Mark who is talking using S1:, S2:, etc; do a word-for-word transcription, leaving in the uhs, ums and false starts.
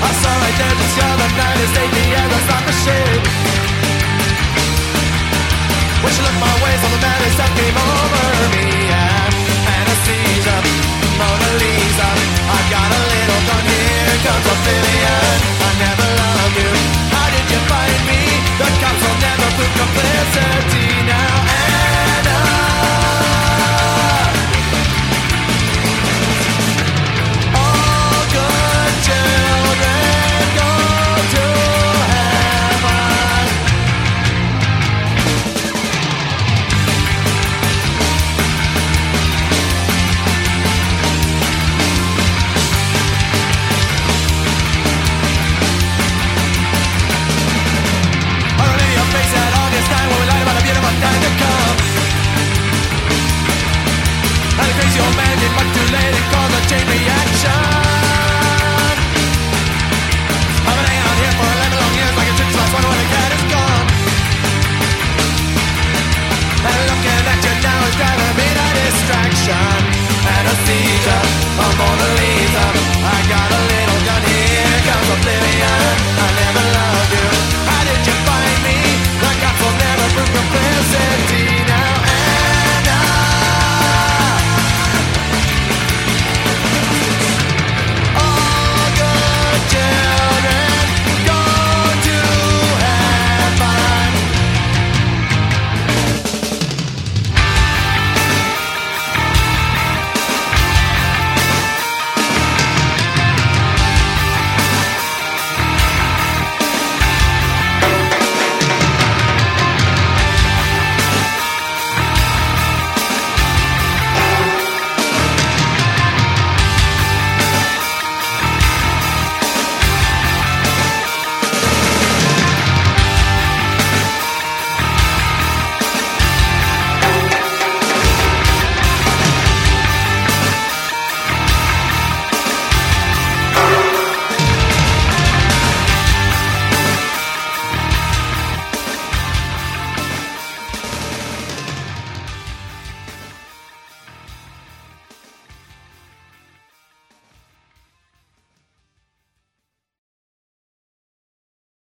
S1: I saw right there just the other night as take me as I start to shake. When she looked my way, so the madness came over me. Yeah. Anesthesia, Mona Lisa, I've got a little gun, here comes Ophelia.